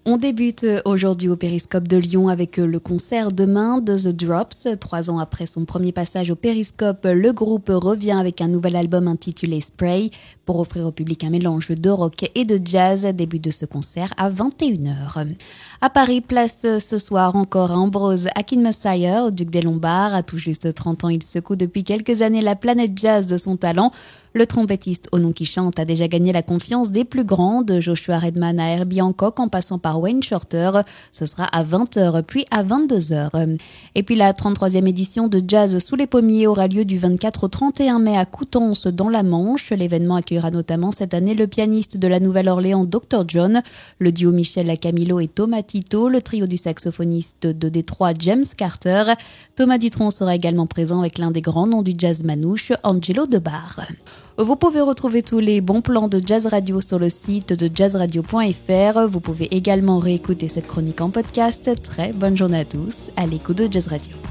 On débute aujourd'hui au Périscope de Lyon avec le concert demain de The Drops. 3 ans après son premier passage au Périscope, le groupe revient avec un nouvel album intitulé Spray pour offrir au public un mélange de rock et de jazz. Début de ce concert à 21h. À Paris, place ce soir encore à Ambrose Akinmusire, au Duc des Lombards. À tout juste 30 ans, il secoue depuis quelques années la planète jazz de son talent. Le trompettiste au nom qui chante a déjà gagné la confiance des plus grands, de Joshua Redman à Herbie Hancock en passant par Wayne Shorter. Ce sera à 20h puis à 22h. Et puis la 33e édition de Jazz sous les pommiers aura lieu du 24 au 31 mai à Coutances dans la Manche. L'événement accueillera notamment cette année le pianiste de la Nouvelle-Orléans Dr John, le duo Michel Camilo et Thomas Tito, le trio du saxophoniste de Détroit James Carter. Thomas Dutronc sera également présent avec l'un des grands noms du jazz manouche, Angelo Debar. Vous pouvez retrouver tous les bons plans de Jazz Radio sur le site de jazzradio.fr. Vous pouvez également réécouter cette chronique en podcast. Très bonne journée à tous à l'écoute de Jazz Radio.